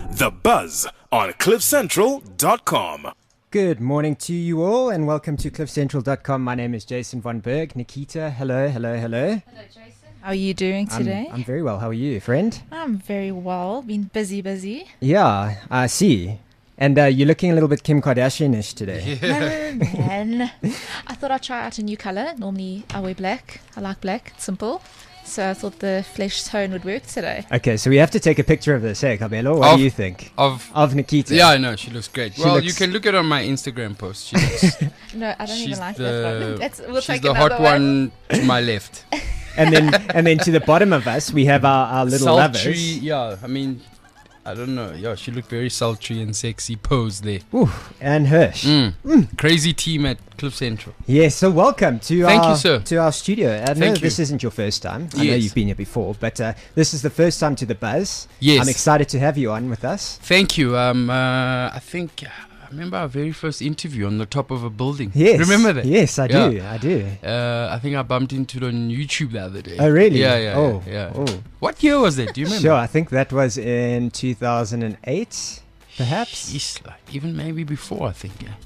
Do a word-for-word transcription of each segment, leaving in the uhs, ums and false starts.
The Buzz on cliff central dot com. Good morning to you all and welcome to cliff central dot com. My name is Jason Von Berg. Nikita, hello, hello, hello. Hello, Jason. How are you doing today? I'm, I'm very well. How are you, friend? I'm very well. Been busy, busy. Yeah, I see. And uh, you're looking a little bit Kim Kardashian-ish today. No, man. I thought I'd try out a new color. Normally I wear black. I like black. It's simple. So I thought the flesh tone would work today. Okay, so we have to take a picture of this, hey, Cabello? What Of- do you think? Of Of Nikita. yeah, I know she looks great. She well, looks- you can look at it on my Instagram post. She looks, No, I don't she's even like the, that one. That's, we'll she's take the another hot one to my left. And then and then to the bottom of us, we have our, our little Sultry, lovers. yeah. I mean, I don't know. Yeah, she looked very sultry and sexy pose there. Ooh, and Hirsch. Mm. Crazy team at Cliff Central. Yes, so welcome to Thank our you, sir. to our studio. I know Thank you. this isn't your first time. I know Yes. you've been here before, but uh, this is the first time to the Buzz. Yes. I'm excited to have you on with us. Thank you. Um, uh, I think I remember our very first interview on the top of a building. Yes, Remember that? Yes, I Yeah. do. I do. Uh, I think I bumped into it on YouTube the other day. Oh, really? Yeah, yeah, Oh, yeah. yeah. oh. What year was that? Do you remember? Sure. I think that was in two thousand eight, perhaps. Jeez, like, even maybe before. I think. Yeah.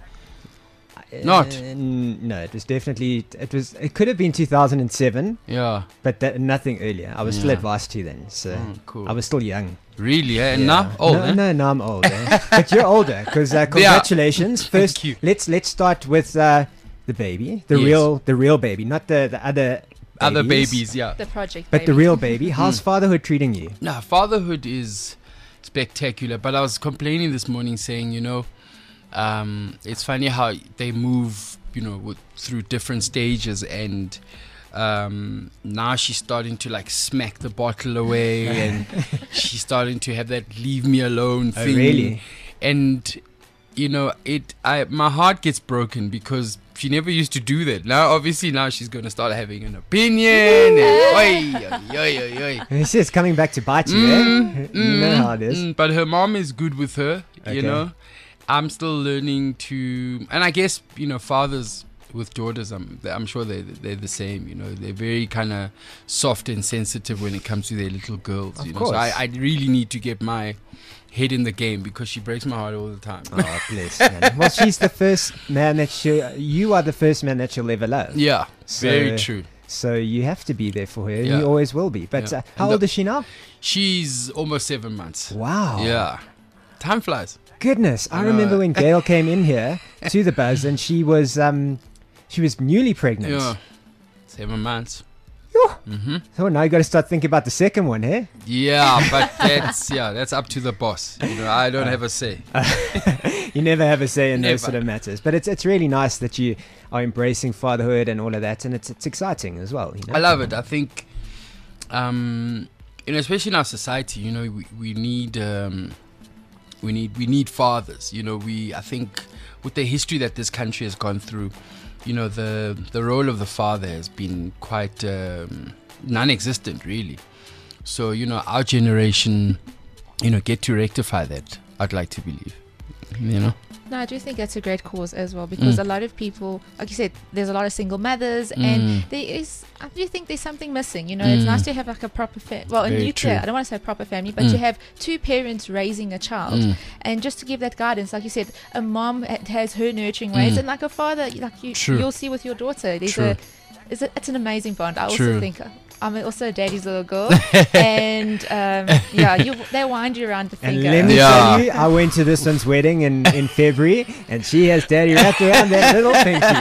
Not. Uh, n- no, it was definitely. It was. It could have been two thousand seven, Yeah. but that, nothing earlier. I was still Yeah. at varsity then, so Oh, cool. I was still young. Really? Eh? And Yeah. now old? No, eh? no, no, I'm old. Eh? But you're older, because uh, congratulations. First, you. let's let's start with uh, the baby, the Yes. real, the real baby, not the the other Other babies, yeah. The project but the baby. real baby. How's fatherhood treating you? Nah, fatherhood is spectacular. But I was complaining this morning, saying, you know, um, it's funny how they move, you know, with, through different stages, and um, now she's starting to like smack the bottle away, and she's starting to have that leave me alone Oh, thing. really? And you know, it. I my heart gets broken because she never used to do that. Now, obviously, now she's going to start having an opinion. And, oi, oi, oi, oi, oi. This is coming back to bite you, Mm, eh? You know how it is. mm, but her mom is good with her, Okay. you know. I'm still learning to, and I guess, you know, fathers with daughters, I'm, I'm sure they, they're the same, you know. They're very kind of soft and sensitive when it comes to their little girls, Of you know. course. So I, I really need to get my head in the game because she breaks my heart all the time. Oh, bless. Man. Well, she's the first man that she. You are the first man that she'll ever love. Yeah, So- very true. So you have to be there for her, and Yeah. you always will be. But Yeah. uh, how And old the- is she now? She's almost seven months. Wow. Yeah. Time flies. Goodness, I I know. remember when Gail came in here to the Buzz, and she was um, she was newly pregnant. Yeah. Seven months. Phew. Mm-hmm. So now you got to start thinking about the second one, eh? Yeah, but that's yeah, that's up to the boss. You know, I don't have a say. You never have a say in those Never. sort of matters. But it's it's really nice that you are embracing fatherhood and all of that, and it's it's exciting as well. You know? I love it. I think, um, you know, especially in our society, you know, we we need um, we need we need fathers. You know, we I think with the history that this country has gone through, you know, the the role of the father has been quite um, non-existent, really. So you know, our generation, you know, get to rectify that. I'd like to believe, you know. No, I do think that's a great cause as well because Mm. a lot of people, like you said, there's a lot of single mothers and Mm. there is, I do think there's something missing. You know, it's Mm. nice to have like a proper family. Well, in Very nuclear, true. I don't want to say proper family, but Mm. to have two parents raising a child Mm. and just to give that guidance, like you said, a mom ha- has her nurturing ways Mm. and like a father, like you, True. you'll see with your daughter, there's True. a, it's, a, it's an amazing bond. I also True. think. uh, I'm also a daddy's little girl, and um, yeah, you, they wind you around the And finger. let me Yeah. tell you, I went to this one's wedding in, in February, and she has daddy wrapped around that little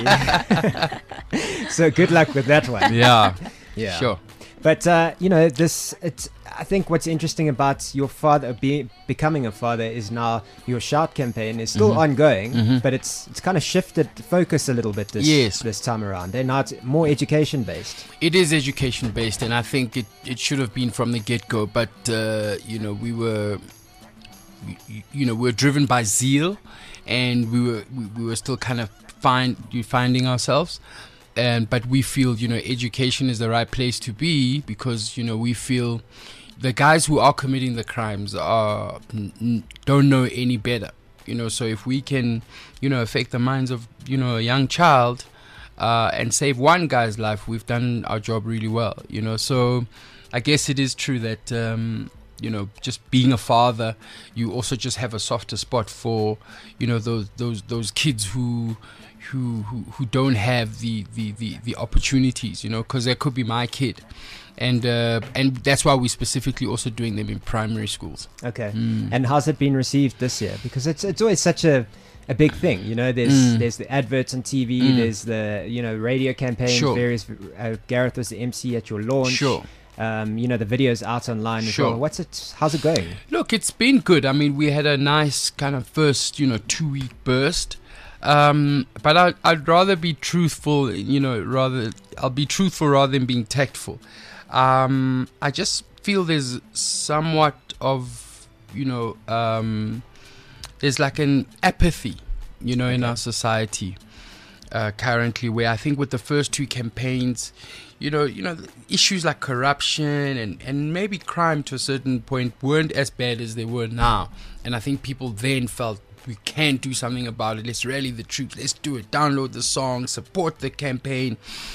pinky. So good luck with that one. Yeah, Yeah. sure. But uh, you know, this it's. I think what's interesting about your father be, becoming a father is now your Shout campaign is still Mhm. ongoing, Mhm. but it's it's kind of shifted focus a little bit this Yes. this time around. They're now it's more education based. It is education based, and I think it, it should have been from the get go. But uh, you know, we were, you, you know, we were driven by zeal, and we were we, we were still kind of find finding ourselves. And but we feel, you know, education is the right place to be because you know we feel the guys who are committing the crimes are n- n- don't know any better. You know, so if we can, you know, affect the minds of you know a young child. Uh, and save one guy's life, we've done our job really well, you know. So I guess it is true that, um, you know, just being a father, you also just have a softer spot for, you know, those those those kids who who who, who don't have the the, the, the opportunities, you know, because that could be my kid. And uh, and that's why we're specifically also doing them in primary schools. Okay. Mm. And how's it been received this year? Because it's it's always such a, a big thing. You know, there's Mm. there's the adverts on T V, Mm. there's the, you know, radio campaigns, Sure. various. Uh, Gareth was the M C at your launch. Sure. Um, you know, the videos out online as Sure. well. What's it? How's it going? Look, it's been good. I mean, we had a nice kind of first, you know, two week burst. Um, but I, I'd rather be truthful, you know, rather, I'll be truthful rather than being tactful. Um, I just feel there's somewhat of, you know, um, there's like an apathy, you know, in our society uh, currently, where I think with the first two campaigns, you know, you know, issues like corruption and, and maybe crime to a certain point weren't as bad as they were now. And I think people then felt we can do something about it. Let's rally the troops. Let's do it. Download the song. Support the campaign.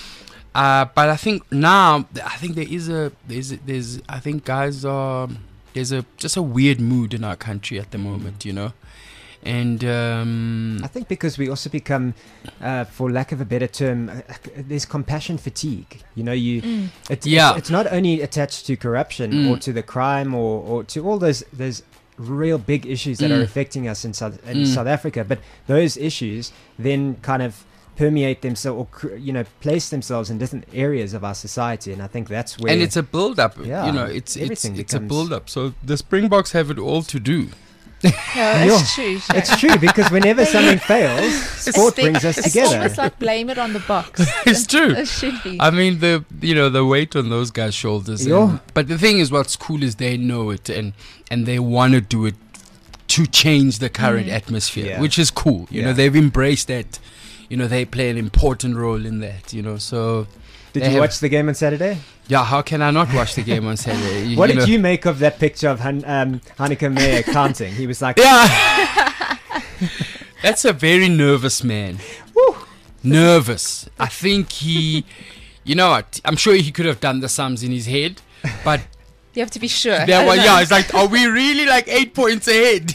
Uh, but I think now, I think there is a, there's, there's, I think guys are, there's a, just a weird mood in our country at the moment, you know? And, um, I think because we also become, uh, for lack of a better term, uh, uh, there's compassion fatigue. You know, you, Mm. it's, Yeah. it's, it's not only attached to corruption Mm. or to the crime or, or to all those, those real big issues that are Mm. affecting us in South, in Mm. South Africa, but those issues then kind of permeate themselves or cr- you know place themselves in different areas of our society, and I think that's where and it's a build-up, Yeah, you know, it's it's, everything it's a becomes- build-up. So the Springboks have it all to do. No, Yeah. it's true. sure. it's true because whenever something fails, sport They- brings us it's together. almost like blame it on the box. It's true. It should be. I mean, the you know the weight on those guys' shoulders. Yo. and- but the thing is, what's cool is they know it and and they want to do it to change the current Mm. atmosphere, Yeah. which is cool. You Yeah. know, they've embraced that. You know, they play an important role in that. You know, so Did they you have- watch the game on Saturday? yeah. How can I not watch the game on Saturday? You- What you did know. you make of that picture of Han- um, Hanneke Meyer counting? He was like, Yeah. That's a very nervous man. Woo. Nervous. I think he, you know what? I'm sure he could have done the sums in his head, but You have to be sure. yeah, I don't well, know. yeah, it's like, are we really like eight points ahead?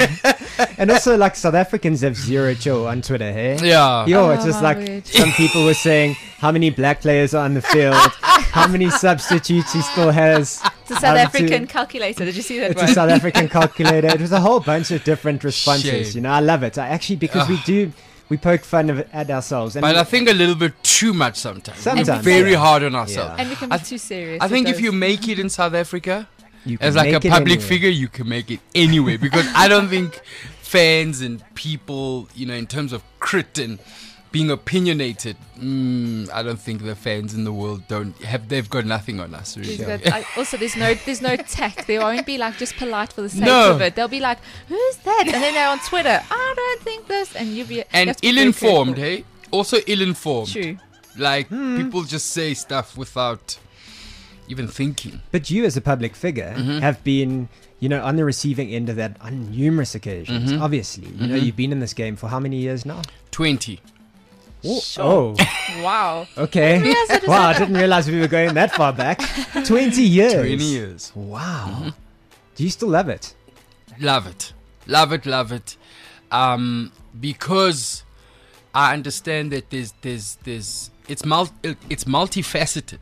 and also like South Africans have zero chill on Twitter, hey? Yeah. Yo, Oh, it's just how like weird. some people were saying how many black players are on the field, how many substitutes he still has. It's a South um, to- African calculator. Did you see that It's one? a South African calculator. It was a whole bunch of different responses. Shame. You know, I love it. I actually because we do we poke fun of, at ourselves. And But I think a little bit too much sometimes. Sometimes, We're very yeah. hard on ourselves. Yeah. And we can I be th- too serious. I with think if those. you make it in South Africa, you can as like a make it public anywhere. figure, you can make it anyway. Because I don't think fans and people, you know, in terms of crit and being opinionated, mm, I don't think the fans in the world don't have. They've got nothing on us, really. There's that- I- also, there's no there's no tech. They won't be like just polite for the sake No. of it. They'll be like, "Who's that?" And then they're on Twitter. I don't think this, and you be you And have to be very ill-informed, careful. hey. Also ill-informed. True. Like Hmm. people just say stuff without even thinking. But you, as a public figure, Mhm. have been, you know, on the receiving end of that on numerous occasions. Mhm. Obviously, you know, Mhm. you've been in this game for how many years now? Twenty. Oh, Sure. Wow. oh, okay. Yes, it is Wow, I that- didn't realize we were going that far back. Twenty years. Twenty years. Wow. Do you still love it? Love it. Love it, love it. Um, because I understand that there's there's there's it's mul- it's multifaceted.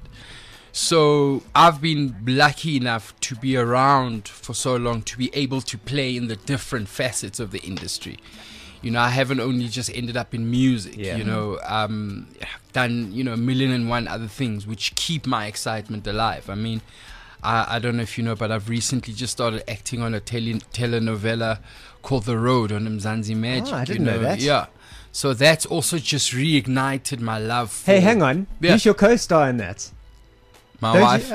So I've been lucky enough to be around for so long to be able to play in the different facets of the industry. You know, I haven't only just ended up in music. Yeah. You know, um, I've done you know a million and one other things which keep my excitement alive. I mean, I, I don't know if you know, but I've recently just started acting on a tele- telenovela called The Road on Mzansi Magic. Oh, I didn't you know that. Yeah. So that's also just reignited my love for Hey, hang on. Yeah. Who's your co-star in that? my Don't wife. you-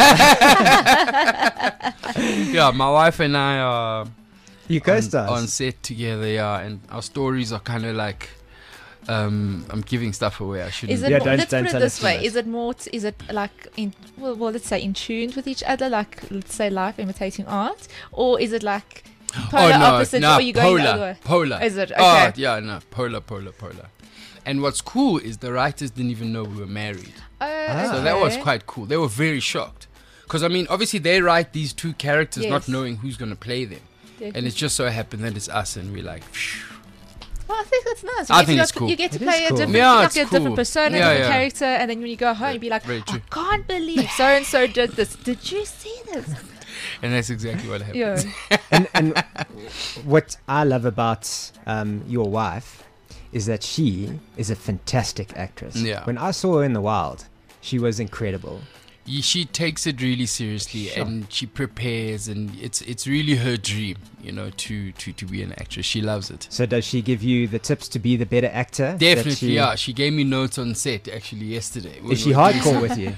ah, Yeah, my wife and I are you on, co-stars. on set together, yeah, and our stories are kind of like um I'm giving stuff away. I shouldn't. Is it Yeah, more, don't- let's don't put it tell this us too way: much. is it more? T- is it like in well, well, let's say in tune with each other, like let's say life imitating art, or is it like polar oh no, opposites? no, or are you going polar, the other way? polar. Is it? Oh Okay. yeah, no, polar, polar, polar. And what's cool is the writers didn't even know we were married. Oh, Ah. So that was okay. quite cool. They were very shocked. Because I mean, obviously they write these two characters Yes. not knowing who's going to play them, and Definitely. it's just so happened that it's us, and we're like, phew. Well, I think that's nice. You I get think to it's go- cool. You get to It play is a cool. different, Yeah, like it's a different cool. persona, Yeah, different yeah. character, and then when you go home, you'd be like, Very true. I can't believe so and so did this. Did you see this? And that's exactly what happened. Yeah. and and what I love about um, your wife is that she is a fantastic actress. Yeah. When I saw her in the wild, she was incredible. Ye- She takes it really seriously, Sure. and she prepares, and it's it's really her dream, you know, to, to, to be an actress. She loves it. So does she give you the tips to be the better actor? That Definitely, she- yeah. She gave me notes on set actually yesterday. when Is she we were doing hardcore some- with you?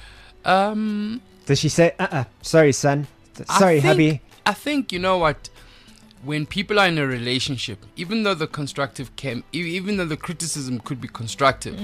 Um, Does she say, uh-uh, sorry, son. Th- I Sorry, think- hubby. I think, you know what, when people are in a relationship, even though the constructive can, e- even though the criticism could be constructive,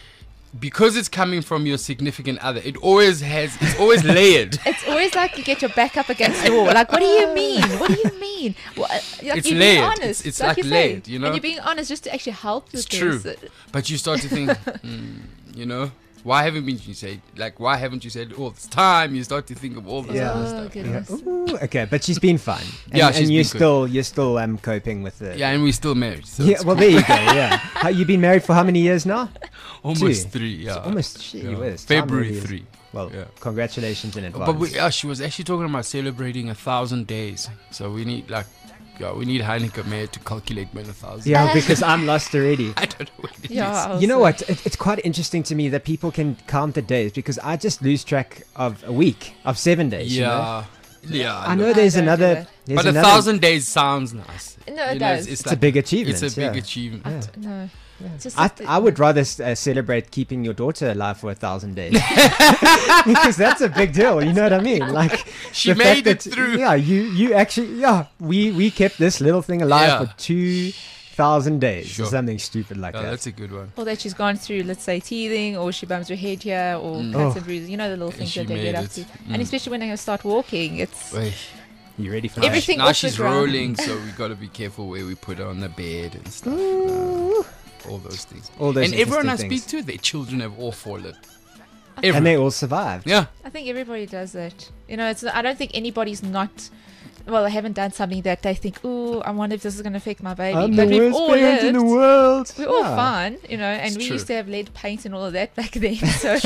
because it's coming from your significant other, it always has, it's always layered. It's always like you get your back up against the wall. Like, what do you mean? What do you mean? What, like It's you're being layered. honest. It's- it's like you say. layered, you know? And you're being honest just to actually help your It's true. person. But you start to think, mm, you know, why haven't you said, like, why haven't you said all this time? You start to think of all this Yeah. other Oh, stuff. Yeah. goodness. Ooh, okay, but she's been fine. And, Yeah, and she's you're been good. still you're still um coping with it. Yeah, and we're still married. So Yeah, it's well, there you go. Yeah, how, you been married for how many years now? almost two. three, yeah. It's almost gee yeah. whiz, time February really is- three. Well, Yeah. congratulations in advance. But we, yeah, she was actually talking about celebrating a thousand days. So we need like, yeah, we need Heineken Mayor to calculate when a thousand. yeah, because I'm lost already. I don't know what it is. Yeah. You know also. what? It, it's quite interesting to me that people can count the days because I just lose track of a week of seven days. you know? Yeah, yeah. I know I there's don't do another. that. There's but a another, thousand days sounds nice. No, it You know, does. It's, It's a big achievement. It's a big yeah. achievement. Yeah. No. It's just I, that- I would rather uh, celebrate keeping your daughter alive for a thousand days because that's a big deal. You know what I mean? Like She the fact made it that- through. Yeah, you you actually yeah we we kept this little thing alive Yeah. for two thousand days Sure. or something stupid like Oh, that. that's a good one. Or that she's gone through, let's say, teething, or she bumps her head here, or Mm. cuts Oh. and bruises. You know the little And things she that they made get up it. to. Mm. And especially when they start walking, it's Wait, You ready for now that? Everything she- now off the she's ground. rolling, so we got to be careful where we put her on the bed and stuff. Uh, all those things. All those And everyone I interesting speak things. to, their children have all fallen. and Everyone. they all survived. Yeah. I think everybody does that. You know, it's. I don't think anybody's not. Well, they haven't done something that they think, "Ooh, I wonder if this is going to affect my baby." I'm but the we've worst all parent lived. in the world. We're all Yeah. fine, you know, and It's we true. used to have lead paint and all of that back then. So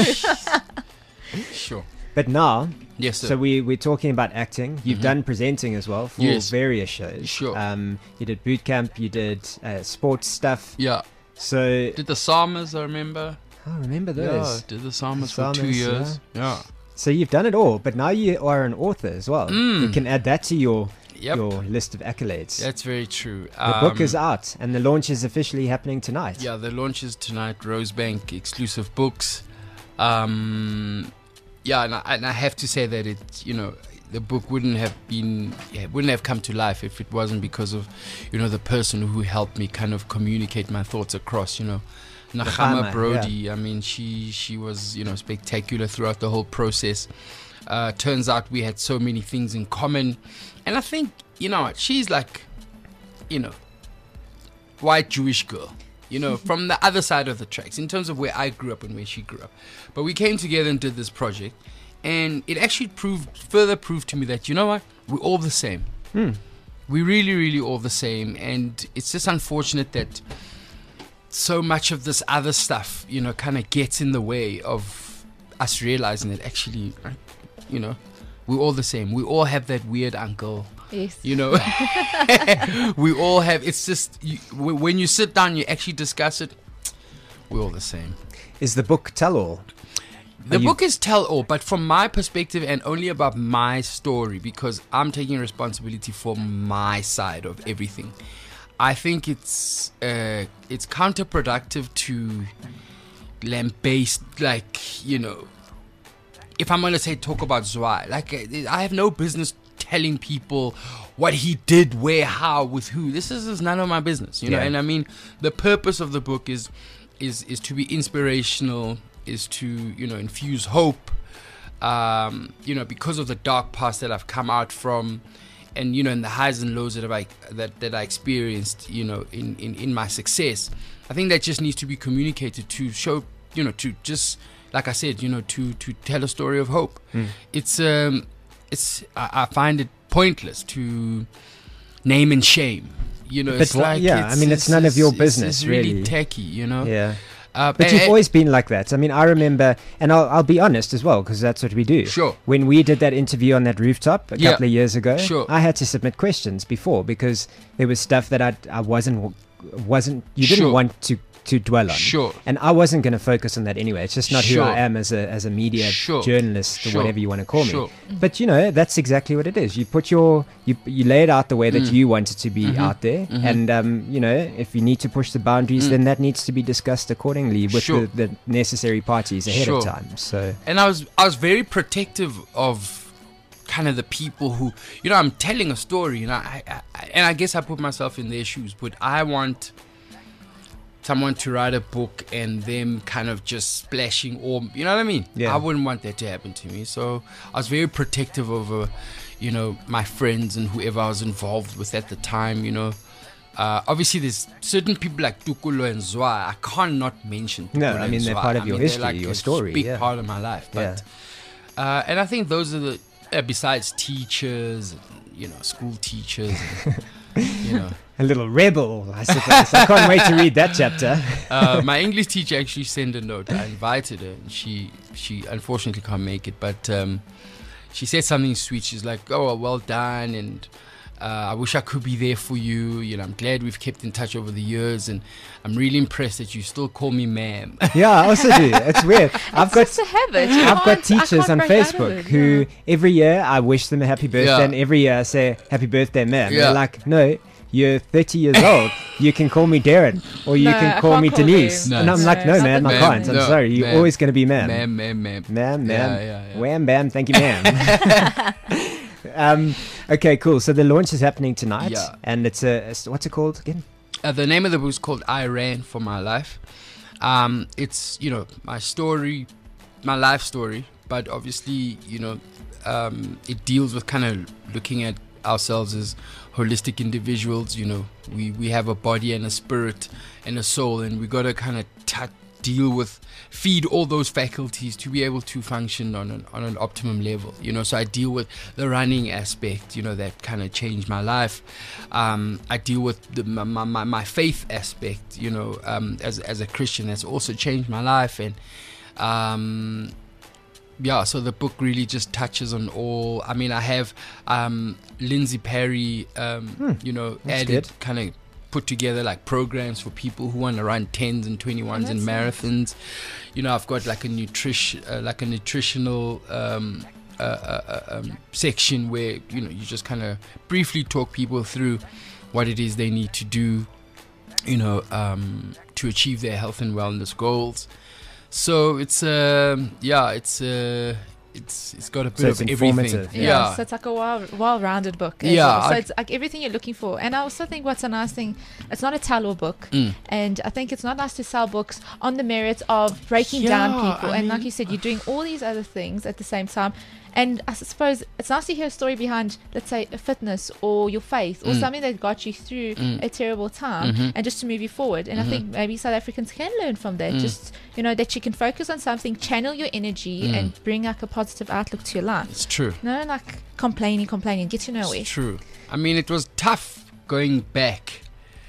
Sure. But now, Yes, sir. so we we're talking about acting. You've Mhm. done presenting as well for Yes. various shows. Sure. Um, you did boot camp. You did uh, sports stuff. yeah. So Did the Psalmers, I remember. I remember Yeah, those. did the Psalmers for two Psalmers, years. Yeah. So you've done it all, but now you are an author as well. Mm. You can add that to your Yep. your list of accolades. That's very true. the book Um, is out, and the launch is officially happening tonight. Yeah, the launch is tonight. Rosebank exclusive books. Um, yeah, and I, and I have to say that it, you know, the book wouldn't have been, yeah, wouldn't have come to life if it wasn't because of, you know, the person who helped me kind of communicate my thoughts across. You know, Nagama Nagama, Brody. I mean, she she was, you know, spectacular throughout the whole process. Uh, turns out we had so many things in common, and I think, you know, she's like, you know, white Jewish girl, you know, from the other side of the tracks in terms of where I grew up and where she grew up. But we came together and did this project, and it actually proved, further proved to me that, you know what, we're all the same. Hmm. We're really, really all the same, and it's just unfortunate that so much of this other stuff, you know, kind of gets in the way of us realizing that actually, you know, we're all the same. We all have that weird uncle. yes, You know, we all have. It's just you, w- when you sit down, you actually discuss it. We're all the same. Is the book tell all? The Are you- book is tell all, but from my perspective and only about my story because I'm taking responsibility for my side of everything. I think it's uh, it's counterproductive to lambaste, like, you know, if I'm gonna say talk about Zwei, like uh, I have no business telling people what he did, where, how, with who. This is, is none of my business, you know. Yeah. And I mean, the purpose of the book is is is to be inspirational, is to, you know, infuse hope. Um, you know, because of the dark past that I've come out from, and you know, in the highs and lows that I that that I experienced, you know, in in in my success. I think that just needs to be communicated to show, you know, to just like I said, you know, to to tell a story of hope. Mm. It's um, it's I, I find it pointless to name and shame. You know, But it's wha- like yeah, it's, I mean, it's none of your it's- business, It's really really. tacky, you know. Yeah. Uh, But and- you've and- always been like that. I mean, I remember, and I'll, I'll be honest as well, because that's what we do. Sure. When we did that interview on that rooftop a Yeah. couple of years ago, Sure. I had to submit questions before because there was stuff that I, I wasn't, wasn't, you didn't Sure. want to, to dwell on. Sure. And I wasn't going to focus on that anyway. It's just not who Sure. I am as a, as a media Sure. journalist or Sure. whatever you want to call me. Sure. But you know, that's exactly what it is. You put your, you, you lay it out the way that Mm. you want it to be Mhm. out there. Mhm. And, um, you know, if you need to push the boundaries, Mm. then that needs to be discussed accordingly with Sure. the, the necessary parties ahead Sure. of time. So, And I was I was very protective of kind of the people who, you know, I'm telling a story, and I, I, I and I guess I put myself in their shoes, but I want someone to write a book and them kind of just splashing, or you know what I mean? Yeah. I wouldn't want that to happen to me. So I was very protective over, you know, my friends and whoever I was involved with at the time. You know, uh, obviously there's certain people like Tukulo and Zwa. I can't not mention. No, Tukulo I mean, and they're Zwa. part of I your mean, they're history, like your a story, big yeah. part of my life. But uh, and I think those are the uh, besides teachers, you know, school teachers, and, you know. a little rebel, I suppose. I can't wait to read that chapter. Uh, my English teacher actually sent a note. I invited her, and she she unfortunately can't make it, but um, she said something sweet. She's like, "Oh, well done," and uh, I wish I could be there for you. You know, I'm glad we've kept in touch over the years, and I'm really impressed that you still call me ma'am. Yeah, I also do. It's weird. I've got It's just a habit. You I've got can't- I teachers can't on break out of Facebook it, who yeah. every year I wish them a happy birthday, Yeah. and every year I say happy birthday, ma'am. Yeah. They're like, no, you're thirty years old. You can call me Darren, or you No, can I call can't me call Denise. you. And No. I'm like, no, No, man, I ma'am, can't. I'm no, sorry. You're ma'am. always going to be ma'am. Ma'am, ma'am, ma'am. Ma'am, ma'am. Yeah, yeah, yeah. Wham, bam, thank you, ma'am. um, okay, cool. So the launch is happening tonight, Yeah. and it's a, it's, what's it called again? Uh, the name of the book is called I Ran for My Life. Um, it's, you know, my story, my life story, but obviously, you know, um, it deals with kind of looking at ourselves as holistic individuals. You know, we, we have a body and a spirit and a soul, and we got to kind of t- deal with, feed all those faculties to be able to function on an, on an optimum level. You know, so I deal with the running aspect, you know, that kind of changed my life. Um, I deal with the, my, my, my faith aspect, you know, um, as, as a Christian, that's also changed my life. And um, yeah, so the book really just touches on all. I mean, I have um, Lindsay Perry, um, Hmm, you know, that's added, good. kind of put together like programs for people who want to run tens and twenty-ones and that's nice. marathons. You know, I've got like a nutrition, uh, like a nutritional um, uh, uh, uh, um, section where, you know, you just kind of briefly talk people through what it is they need to do, you know, um, to achieve their health and wellness goals. So it's um yeah, it's uh, it's it's got a bit So it's of everything. informative, Yeah, Yeah, so it's like a well, well-rounded book. as Yeah, well. So I- it's like everything you're looking for. And I also think what's a nice thing, it's not a tell-all book. Mm. And I think it's not nice to sell books on the merits of breaking Yeah, down people. I and like mean- you said, you're doing all these other things at the same time. And I suppose it's nice to hear a story behind, let's say, a fitness or your faith or Mm. something that got you through Mm. a terrible time Mhm. and just to move you forward. And Mhm. I think maybe South Africans can learn from that. Mm. Just, you know, that you can focus on something, channel your energy Mm. and bring like a positive outlook to your life. it's true. No, like complaining, complaining, get to nowhere. It's true. I mean, it was tough going back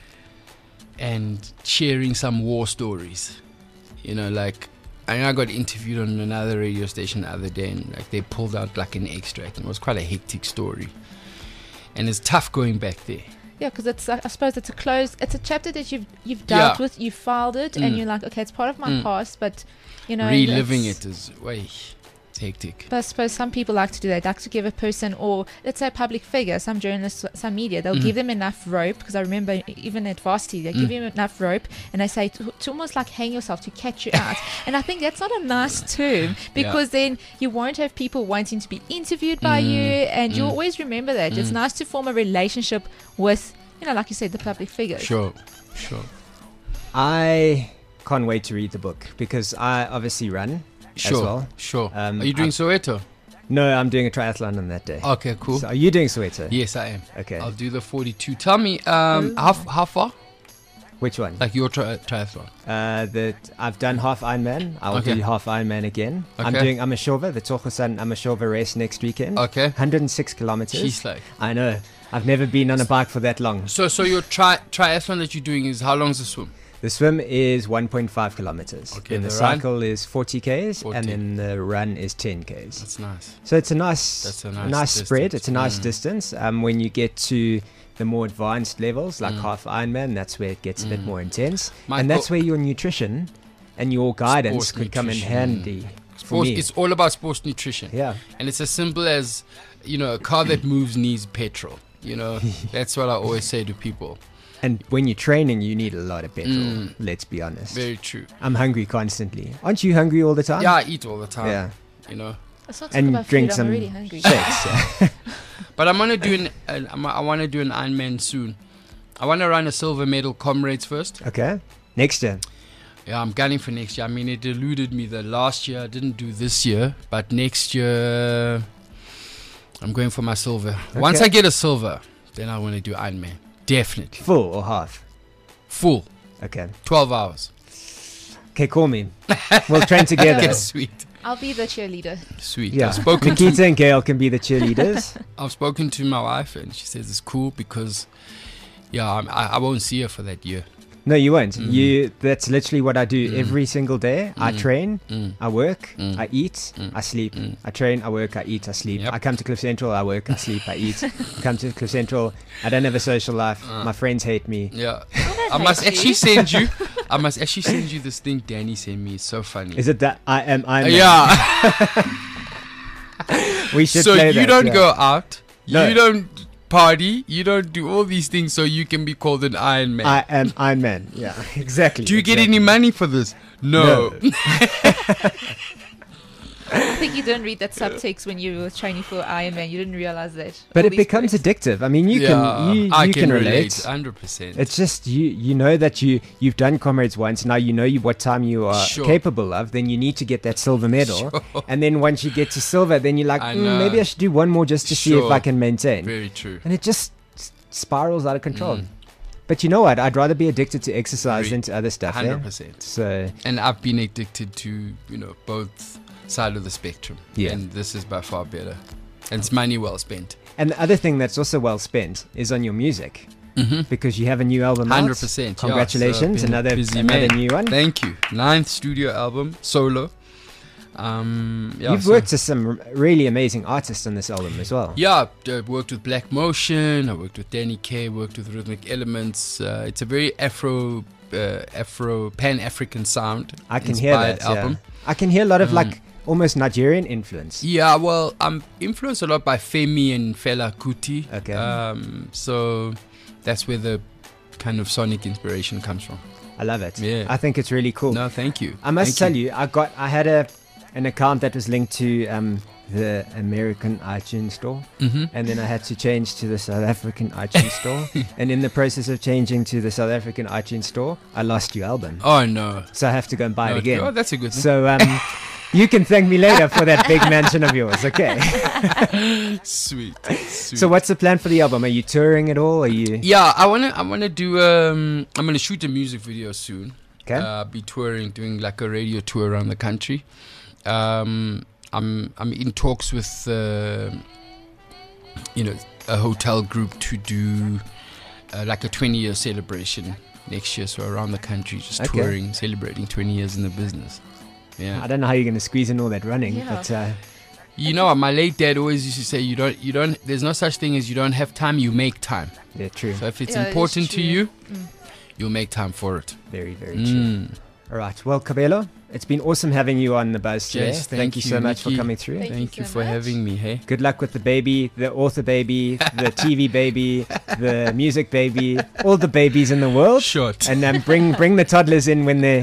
and sharing some war stories. You know, like I know I got interviewed on another radio station the other day, and like they pulled out like an extract, and it was quite a hectic story. And it's tough going back there. Yeah, because it's like, I suppose it's a closed, it's a chapter that you've you've dealt Yeah. with, you've filed it, and Mm. you're like, okay, it's part of my Mm. past, but you know, Reliving it's- it is way it's hectic. But I suppose some people like to do that, like to give a person, or let's say a public figure, some journalists, some media, they'll Mhm. give them enough rope, because I remember even at varsity, they give Mm. you enough rope, and they say to, to almost like hang yourself to catch you out. And I think that's not a nice term, because then you won't have people wanting to be interviewed by Mm. you, and you'll Mm. always remember that. It's Mm. nice to form a relationship with, you know, like you said, the public figures. Sure, sure. I can't wait to read the book because I obviously run Sure, as well. sure. Um, Are you doing I- Soweto? No, I'm doing a triathlon on that day. Okay, cool. So are you doing Soweto? Yes, I am. Okay. I'll do the forty-two. Tell me, um, how f- how far? Which one? Like your tri- triathlon? Uh, that I've done half Ironman. I'll Okay. do half Ironman again. I'm Okay. doing Amashova, the Tochosan Amashova race next weekend. Okay. one hundred six kilometers. She's like. I know. I've never been on a bike for that long. So, so your tri- triathlon that you're doing is how long's the swim? The swim is one point five kilometers. Okay, Then the, the run? cycle is forty k's, forty. and then the run is ten k's. That's nice. So it's a nice, That's a a nice nice, spread. distance. It's a nice Mm. distance. Um, when you get to the more advanced levels, like Mm. half Ironman, that's where it gets a bit Mm. more intense. My and that's go- where your nutrition and your guidance Sports could come in nutrition. handy. For Sports, me. it's all about sports nutrition. Yeah. And it's as simple as, you know, a car that moves needs petrol. You know, that's what I always say to people. And when you're training, you need a lot of petrol. Mm. Let's be honest. Very true. I'm hungry constantly. Aren't you hungry all the time? Yeah, I eat all the time. Yeah. You know, Let's not talk And about drink food. some I'm already hungry. shakes. but I'm gonna do an. an I'm- I want to do an Ironman soon. I want to run a silver medal comrades first. Okay. Next year. Yeah, I'm gunning for next year. I mean, it eluded me the last year. I didn't do this year, but next year I'm going for my silver. Once Okay. I get a silver, then I want to do Ironman. Definitely Full or half? full, Okay. twelve hours. Okay, call me. We'll train together. Okay, sweet, I'll be the cheerleader. sweet. Yeah. I've spoken Nikita to and Gail can be the cheerleaders. I've spoken to my wife, and she says it's cool because, yeah, I'm, I I won't see her for that year. No, you won't. Mm. You. That's literally what I do Mm. every single day. I Mm. train, Mm. I work, Mm. I eat, Mm. I sleep. Mm. I train, I work, I eat, I sleep. Yep. I come to Cliff Central, I work, I sleep, I eat. I come to Cliff Central, I don't have a social life. Uh. My friends hate me. Yeah, don't I must hate actually you. send you. I must actually send you this thing Danny sent me. It's so funny. Is it that I am Uh, Iron Man? yeah. We should so play you that, don't yeah. go out. No. You don't party. You don't do all these things so you can be called an Iron Man. I am Iron Man. Yeah, exactly. do you get exactly. any money for this? No. I think you don't read that subtext when you were training for Ironman. You didn't realize that. But All it these becomes perks. addictive. I mean, you yeah, can you, I you can, can relate. relate. one hundred percent. It's just you you know that you you've done comrades once. Now you know you, what time you are Sure. capable of. Then you need to get that silver medal. Sure. And then once you get to silver, then you're like, I "Mm, know. maybe I should do one more just to see if Sure. I can maintain. Very true. And it just s- spirals out of control. Mm. But you know what? I'd rather be addicted to exercise Agree. than to other stuff. one Yeah? hundred percent. So And I've been addicted to, you know, both side of the spectrum. Yeah. And this is by far better. And it's money well spent. and the other thing that's also well spent is on your music Mm-hmm. because you have a new album. out. one hundred percent. Congratulations, another another new one. Thank you. Ninth studio album, solo. Um, yeah, You've so- worked with some r- really amazing artists on this album as well. Yeah, I worked with Black Motion. I worked with Danny K. Worked with Rhythmic Elements. Uh, it's a very Afro, uh, Afro Pan African sound. I can hear inspired that. Yeah. album. I can hear a lot of Mm. like almost Nigerian influence. Yeah, well, I'm influenced a lot by Femi and Fela Kuti. Okay. Um, so that's where the kind of sonic inspiration comes from. I love it. Yeah. I think it's really cool. No, thank you. I must Thank tell you. I got I had a an account that was linked to um, the American iTunes store, Mm-hmm. and then I had to change to the South African iTunes store. And in the process of changing to the South African iTunes store, I lost your album, Oh no. so I have to go and buy No, it again. Oh, that's a good thing. So um, you can thank me later for that big mansion of yours. Okay. Sweet. Sweet. So what's the plan for the album? Are you touring at all? Are you Yeah, I wanna I wanna do um I'm gonna shoot a music video soon. okay? Uh, be touring, doing like a radio tour around the country. Um, I'm I'm in talks with uh, you know a hotel group to do uh, like a twenty year celebration next year. So around the country, just Okay. touring, celebrating twenty years in the business. Yeah, I don't know how you're going to squeeze in all that running, Yeah. but uh, you know, my late dad always used to say, you don't you don't. There's no such thing as you don't have time. You make time. yeah, true. So if it's Yeah, it is important to true. you, Mm. you'll make time for it. Very, very true. Mm. All right. Well, Cabello, it's been awesome having you on the Buzz today. Yes, thank, thank you you, so much for Nikki. coming through. Thank Thank you you so for much. having me. Hey. Good luck with the baby, the author baby, the T V baby, the music baby, all the babies in the world. Short. And um, bring bring the toddlers in when they're.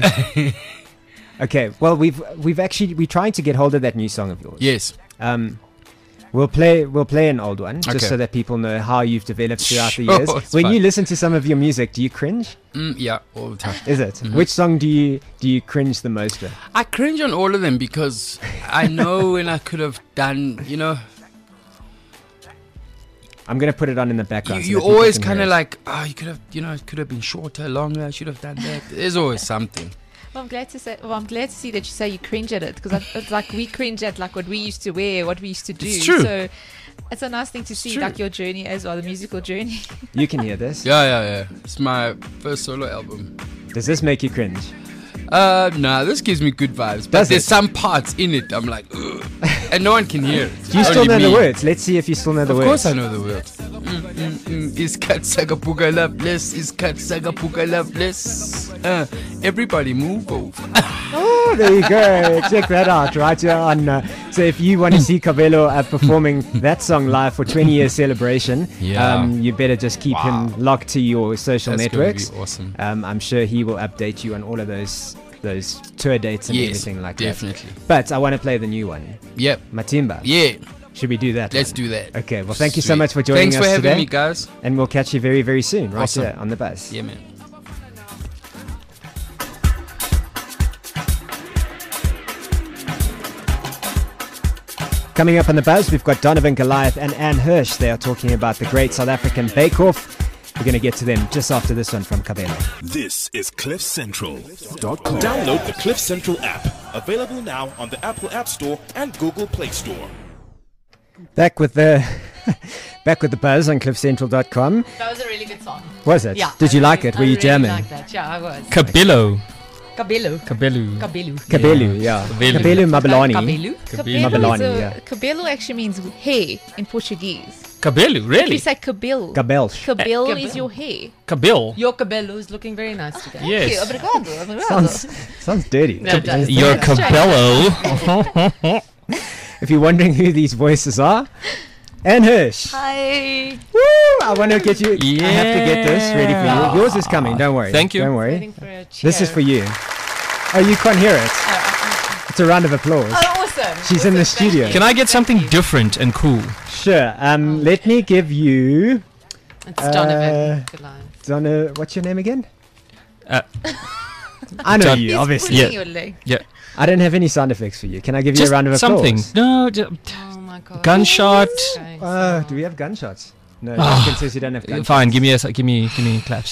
Okay. Well, we've we've actually we're trying to get hold of that new song of yours. Yes. Um, we'll play we'll play an old one just Okay. so that people know how you've developed throughout the Sure, years. it's When fine. you listen to some of your music, do you cringe? Mm, yeah, all the time. Is it? Mhm. Which song do you do you cringe the most with? I cringe on all of them because I know when I could have done, you know, I'm gonna put it on in the You, background. so you that people always can kind hear of it. like, oh, you could have, you know, it could have been shorter, longer. I should have done that. There's always something. Well, I'm glad to say. Well, I'm glad to see that you say you cringe at it because it's like we cringe at like what we used to wear, what we used to do. It's true. So it's a nice thing to see, true. like your journey as well, the musical journey. You can hear this. Yeah, yeah, yeah. It's my first solo album. Does this make you cringe? Uh, nah, this gives me good vibes. But Does there's it? some parts in it I'm like, ugh. And no one can hear it. Do you still Only know the me. words? Let's see if you still know the Of words. course I know the words. Mm, mm, mm. Is cat sagapuga loveless? Is cat sagapuga loveless? Uh, everybody move over. Oh, there you go. Check that out right here on. Uh, so if you want to see Kabelo uh, performing that song live for twenty year celebration, Yeah. um, you better just keep Wow. him locked to your social That's gonna networks. be awesome. Um, I'm sure he will update you on all of those those tour dates and Yes, everything like definitely. that. But I want to play the new one, Yep. Matimba. Yeah. Should we do that? Let's one? do that. Okay. Well, thank you so Sweet. much for joining Thanks us for having today, me, guys. and we'll catch you very very soon right Awesome. here on the bus. Yeah, man. Coming up on the buzz, we've got Donovan Goliath and Anne Hirsch. They are talking about the Great South African Bake Off. We're going to get to them just after this one from Kabelo. This is cliff central dot com. Download the Cliff Central app. Available now on the Apple App Store and Google Play Store. Back with the back with the buzz on cliff central dot com. That was a really good song. Was it? Yeah. Did I you like really- it? Were I you really jamming? liked that. Yeah, I was. Kabelo. Kabelo. Kabelu. Kabelu. Kabelu, yeah. Kabelu. Kabelu Mabelani. Kabelu. Cabelo, Mabelani, is a, yeah. cabelo actually means hair in Portuguese. Kabelu, If you really? say cabelo, Gabelsh. cabelo Cabelo. is your hair. Kabil. Your cabelo is looking very nice today. Thank you. Yes. Obrigado. Obrigado. Sounds, sounds dirty. No, it does. Your That's right. Cabello. If you're wondering who these voices are, Anne Hirsch. Hi. Woo! I want to get you. I have to get this ready for Yeah. you. Yours is coming. Don't worry. Thank you. Don't worry. Waiting for a chair. This is for you. Oh, you can't hear it. It's a round of applause. Oh, awesome. She's in the Awesome. Thank studio. you. Can I get something different and cool? Sure. Um, let me give you. It's Uh, Donovan. Goliath. Donna, what's your name again? Uh, I know Don- you, He's obviously. pulling Yeah. your leg. Yeah. I don't have any sound effects for you. Can I give you Just a round of applause? something. No, ju- Oh my god. gunshot. Okay, Oh, so- do we have gunshots? No, Ah. Duncan says you don't have gunshots. Fine, give me a, s- give me, give me claps.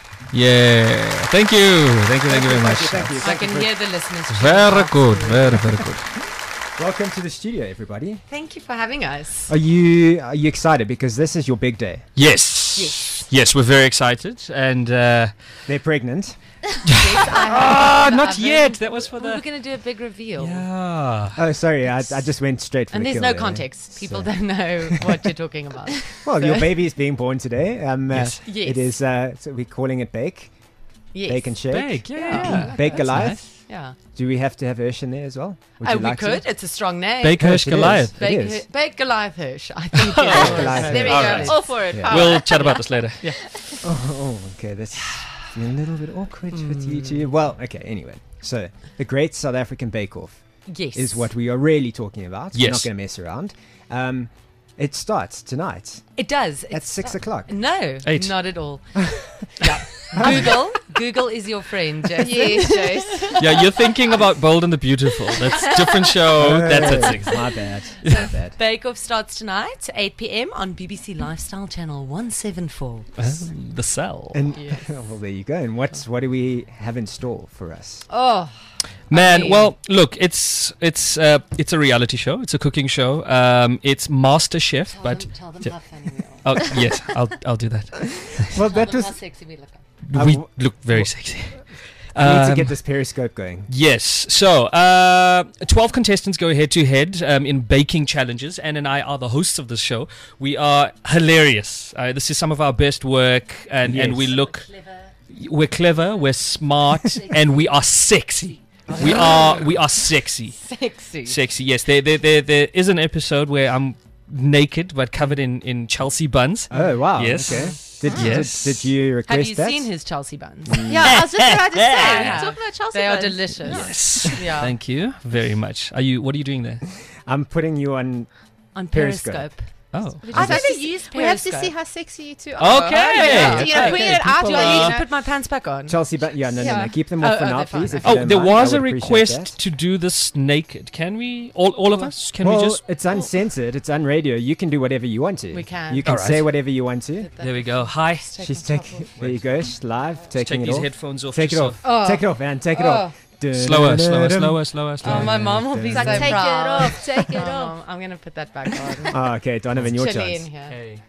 Yeah. Thank you. Thank you. Thank you very much. Thank you. I Thank you. can for- hear the listeners. Very cheering good. out. Very, very good. Welcome to the studio, everybody. Thank you for having us. Are you are you excited because this is your big day? Yes. Yes. Yes, we're very excited. And, uh, They're pregnant. Yes, I ah, have the not oven. yet. That was for We're the. going to do a big reveal. Yeah. Oh, sorry, I, I just went straight for And the there's kill no there. context. People So- don't know what you're talking about. Well, your baby is being born today. Um, uh, Yes. Yes. It is. Uh, so we're calling it bake, Yes. bake and shake. Bake, yeah. Bake That's Goliath. nice. Yeah. Do we have to have Hirsch in there as well? Would Oh, you we like could. to? It's a strong name. Bake Yes, Hirsch it is. Goliath. It Bake, is. Hi- Bake Goliath Hirsch. I think. Goliath There we All go. right. All for it. Yeah. Power. We'll chat about this later. Yeah. Oh, oh, okay. That's a little bit awkward with you two. Well, okay. Anyway, so the Great South African Bake Off Yes. is what we are really talking about. We're not Yes. going to mess around. Um, it starts tonight It does. at It's six so- o'clock. No, Eight. not at all. yeah. Google. Google is your friend, Jason. Yes, Jace. Yeah, you're thinking about Bold and the Beautiful. That's a different show. That's at six. My bad. My bad. Bake Off starts tonight, eight p.m. on B B C Lifestyle Channel one seventy-four. The Cell. And Yes. well, there you go. And what's what do we have in store for us? Oh, Man, mean- well, look, it's it's uh, it's a reality show. It's a cooking show. Um, it's Master Chef, tell but them, tell them t- how funny we are. oh yes, I'll I'll do that. Well, Tell that them how was. sexy we look. I we w- look very w- sexy. We need to Um, get this Periscope going. Yes. So, uh, twelve contestants go head to head um, in baking challenges. Anne and I are the hosts of this show. We are hilarious. Uh, this is some of our best work, and, and we Yes. look. Clever. We're clever. We're smart, and we are sexy. We are we are sexy. Sexy. Sexy. Yes. There there there, there is an episode where I'm naked but covered in, in Chelsea buns. Oh wow! Yes. Okay. Did, Yes. did, did you request Have you that? seen his Chelsea buns? Yeah, I was just about to say. Yeah. Talking about Chelsea They are buns. delicious. Yes. Yeah. Thank you very much. Are you? What are you doing there? I'm putting you on. On Periscope. Periscope. Oh. We I've just have never to- used We have to Periscope. see how sexy you two are. Okay. Yeah. You know, Okay. bring it out. People Do I need are- to put my pants back on? Chelsea, but yeah, no, no, Yeah. no. Keep them off Oh, for oh, now, they're fine. please. If you Oh, don't there mind. I was a would appreciate request that. to do this naked. Can we, all, all of us, can well, we just... it's uncensored. It's unradio. You can do whatever you want to. We can. You can Alright. say whatever you want to. There we go. Hi. She's taking. There you go. She's live. Take Taking it these off. headphones off. Take it yourself. off. Oh. Take it off, man. Take it Oh. off. Slower, slower, slower, slower, slower. Oh, my mom will be It's so like, take proud. it off, take it Oh, off. Mom, I'm going to put that back on. Oh, okay, Donovan, your Chilly chance. in here. Okay.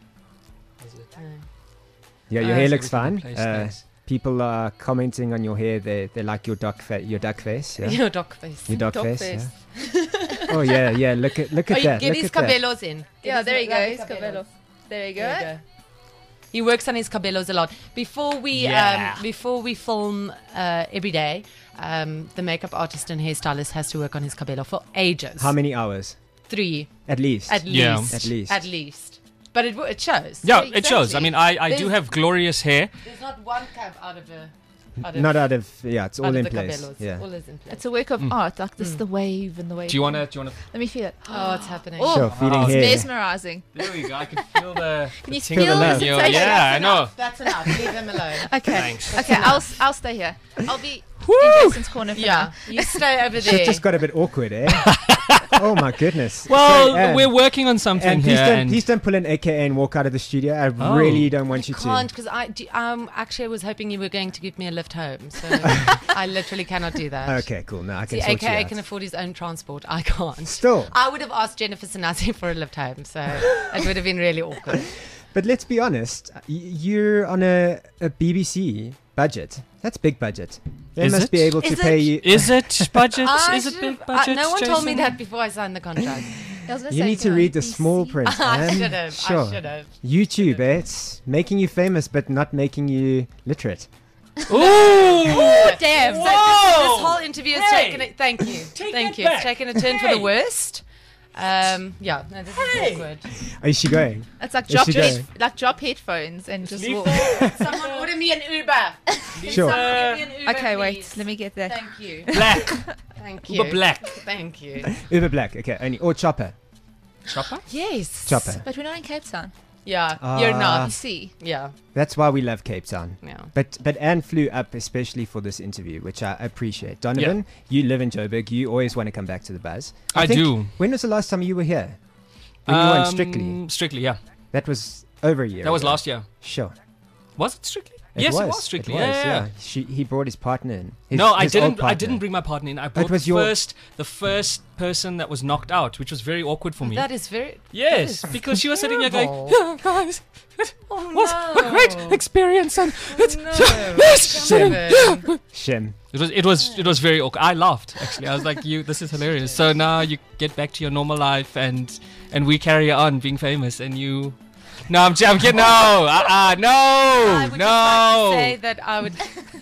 Yeah, your Uh, hair so looks we can fine. replace Uh, those. people are commenting on your hair. They they like your duck fa- your duck face. Yeah. Your dog face. Your duck, Dog face. face. Yeah. Oh yeah, yeah. Look at look Oh, at you that. get Look his at that. cabellos in. Get Yeah, his there you go. lovely It's cabello. There you go. There you go. He works on his cabellos a lot. Before we Yeah. um, before we film uh, every day, um, the makeup artist and hairstylist has to work on his cabello for ages. How many hours? Three, At least. at Yeah. least. At least. At least. But it w- it shows. Yeah, it shows. I Exactly. mean, I, I do There's- have glorious hair. There's not one cap out of a. Out of, Not out of yeah. It's out all of in the place. cabellos. Yeah. All is in place. It's a work of Mm. art, like this, the wave and the wave. Do you wanna? Do you wanna? Let me feel it. Oh, it's happening. Oh, Sure. Feeling Oh, it's hair. mesmerizing. There we go. I can feel the. Can you the feel the the love. tingle. sensation? Yeah, I know. That's enough. Leave him alone. Okay. Thanks. Okay, I'll s- I'll stay here. I'll be Woo! in Jason's corner for Yeah, now. you stay over Shit there. just got a bit awkward, eh? Oh my goodness. Well, Sorry, Anne. we're working on something And here. please don't, and please don't pull an A K A and walk out of the studio. I Oh. really don't want you Can't to. because I do, um actually I was hoping you were going to give me a lift home, so I literally cannot do that. Okay, cool. No, I can See, sort you A K A out. can afford his own transport. I can't. Still, I would have asked Jennifer Sanasi for a lift home, so it would have been really awkward. but let's be honest. y- You're on a, a B B C budget. That's big budget. They Is must it? be able to Is pay it? you. Is it budget? I Is it should big have- budget? uh, no one told me Jason? that before I signed the contract. I was gonna You say, need to no, read the B C. small print. I man. should have. Sure. I should have. YouTube, eh? It's making you famous, but not making you literate. Ooh! Damn. So Whoa! this, this whole interview has Hey! taken it. Thank you. Take Thank that you. back. It's taken a turn for Hey! the worst. Um, yeah, no, this Hey! is awkward. Is she going? It's like Is drop she head, going? like drop headphones and just Leave walk. Someone order me an Uber. Sure. Someone give me an Uber, Okay, wait. please. Let me get that. Thank you. Black. Thank you. Uber black. Thank you. Uber Black. Okay, only or Chopper. Chopper? Yes. Chopper. But we're not in Cape Town. Yeah, Ah. you're You not. see. Yeah, That's why we love Cape Town. yeah. But but Anne flew up especially for this interview, which I appreciate. Donovan, you live in Joburg. You always want to come back to the Buzz. I think- do. When was the last time you were here? When you were on Strictly. Um, Strictly, yeah. That was over a year. That was ago. last year. Sure. Was it Strictly? It yes, was. it was Strictly. It was, yeah, yeah, yeah. She, he brought his partner in. His- no, I his old didn't. I partner. didn't bring my partner in. I brought was the your- first, the first person that was knocked out, which was very awkward for me. That is very. yes, that is because she was sitting there going, terrible. "Yeah, guys, it Oh, was a great no. experience." And it's, No. yes, Donovan. Shem. it was, it was, it was very awkward. I laughed actually. I was like, "You, this is hilarious." So now you get back to your normal life, and and we carry on being famous, and you. No, I'm, j- I'm kidding. No, uh-uh, no, I would no. just like to say that I would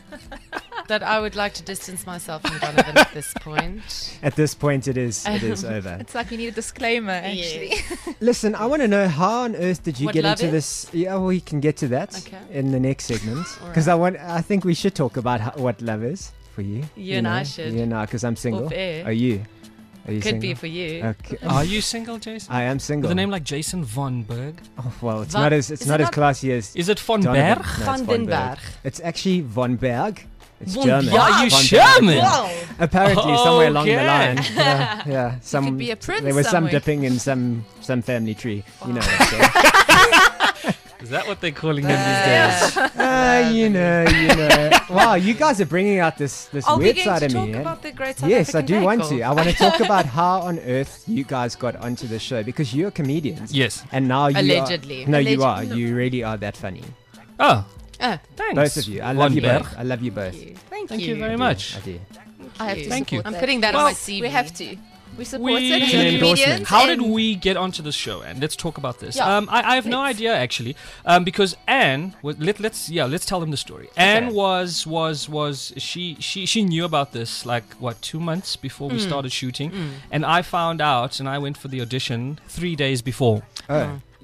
that I would like to distance myself from Donovan at this point. At this point, it is it is over. It's like we need a disclaimer, actually. Listen, I want to know how on earth did you What get love into is? this? Yeah, we can get to that Okay. in the next segment All because right. I want. I think we should talk about how, what love is for you. You and I should. You and I, because I'm single. Off air. Are you? Are you Could single? be for you. Okay. Are you single, Jason? I am single. With a name like Jason Von Berg? Oh, well, it's Van- not as it's is not it as not- classy as Is it Von Donovan. Berg? No, it's Van Von den Berg. Berg. It's actually Von Berg. It's Von German. Berg. Are you Von Berg. German? Wow. Apparently, somewhere along the Okay. line. Yeah, yeah. Some, could be a prince there was some somewhere. dipping in some some family tree. You know what I'm saying? Is that what they're calling him these days? Yeah. Ah, you know, you know. Wow, you guys are bringing out this this Are we weird going side to of talk me. eh? about the great South Yes, I African do want bagel? to. I want to talk about how on earth you guys got onto the show because you're comedians. Yes. And now you Allegedly. Are, no, you are. Allegedly. You really are that funny. Oh, Ah, thanks. Both of you. I Von love you Berg. both. I love you both. thank you. Thank, Thank you. you very I do, much. I do. I have to Thank you. support I'm that. putting that Well, on my C V. We have to. We support We- it. It's an We're endorsement. comedians How did and we get onto the show? And let's talk about this. Yeah. Um, I, I have no Let's. idea actually, um, because Anne. Was, let, let's yeah, let's tell them the story. Anne was was was she she she knew about this like what two months before we started shooting, and I found out, and I went for the audition three days before. Oh,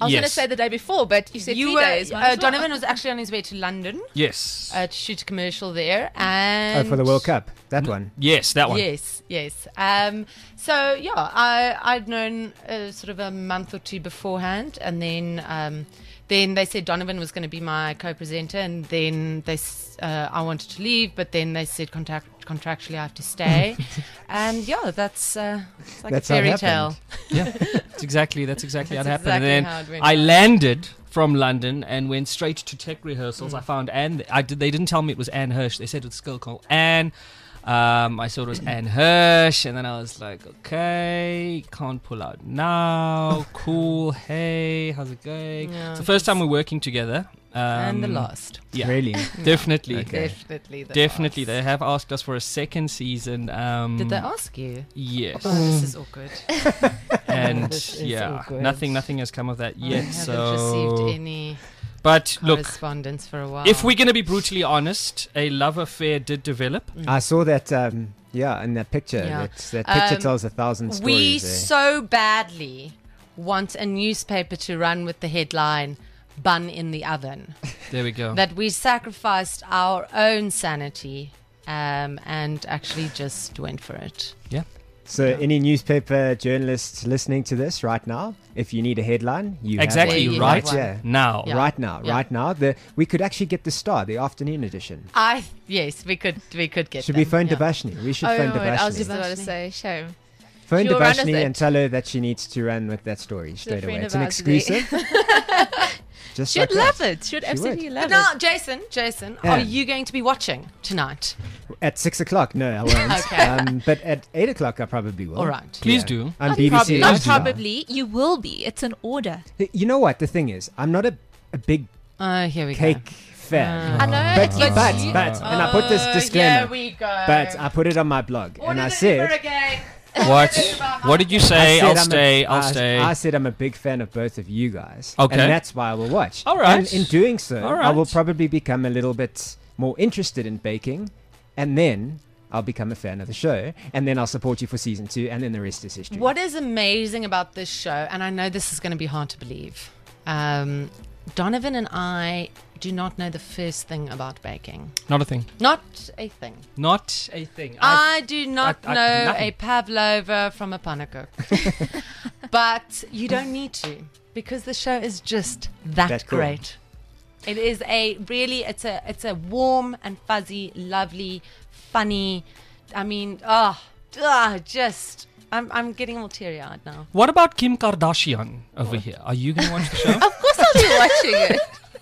I was going to Yes. say the day before, but you said You three were, days. might uh, as well. Donovan was actually on his way to London Yes. uh, to shoot a commercial there. And Oh, for the World Cup. That one. Yes, that one. Yes, yes. Um, so yeah, I I'd known uh, sort of a month or two beforehand, and then um, then they said Donovan was going to be my co-presenter, and then they s- uh, I wanted to leave, but then they said contract contractually I have to stay, and yeah, that's uh, it's like That's a how it fairy tale. happened. Yeah, that's exactly that's exactly how it That's happened. exactly and how it then went I down. landed from London and went straight to tech rehearsals. Mm. I found Anne. I did. They didn't tell me it was Anne Hirsch. They said it was a girl called Anne. Um, I saw it was Anne Hirsch, and then I was like, okay, can't pull out now. Cool. Hey, how's it going? Yeah, It's the first time we're working together. Um, and the last, Yeah, Really? definitely. Okay. definitely, the Definitely, last. they have asked us for a second season. Um, Did they ask you? Yes, Oh, this is awkward. and This is yeah, awkward. nothing, nothing has come of that I yet. haven't So, received any but look, correspondence for a while. if we're going to be brutally honest, a love affair did develop. I saw that, um, yeah, in that picture. Yeah. That, that picture Um, tells a thousand we stories. eh? so badly want a newspaper to run with the headline "Bun in the Oven" There we go. that we sacrificed our own sanity um, and actually just went for it. So, any newspaper journalists listening to this right now, if you need a headline, you have Exactly, one. you right have one. Yeah. now. Yeah. Right now, Yeah. right now, the we could actually get the Star, the afternoon edition. I yes, we could we could get. Should them. we phone yeah. Devashni? We should Oh, phone wait, I was Devashni. just about to Devashni. say, shame. Phone She'll run with Devashni it. and tell her that she needs to run with that story She's a straight away. friend It's of an ours today. exclusive. Just She'd like that. love it. She'd She absolutely would. love But now, it. Jason, Jason, Yeah. are you going to be watching tonight? At six o'clock. No, I won't. Okay. Um, but at eight o'clock, I probably will. All right. Please Yeah. do. On Not B B C. probably, not News Now. probably. You will be. It's an order. You know what? The thing is, I'm not a, a big Oh, here we cake go. fan. I know. But, it's- but, you- but, and I put this Oh, disclaimer. Here we go. But I put it on my blog, and I Order the said, Uber again. What? What did you I say? said I'll I'm a- stay. I'll I, stay. I said I'm a big fan of both of you guys. Okay. And that's why I will watch. All right. And in doing so, All I will right. probably become a little bit more interested in baking, and then I'll become a fan of the show, and then I'll support you for season two, and then the rest is history. What is amazing about this show, and I know this is going to be hard to believe, um, Donovan and I do not know the first thing about baking. Not a thing. Not a thing. Not a thing. I, I do not I- I- know nothing. a pavlova from a pannenkoek. But you don't need to, because the show is just that That cool. great. It is a really, it's a, it's a warm and fuzzy, lovely, funny. I mean, ah, ah, just. I'm, I'm getting all teary-eyed now. what about Kim Kardashian over here? Are you going to watch the show? Of course I'll be watching it.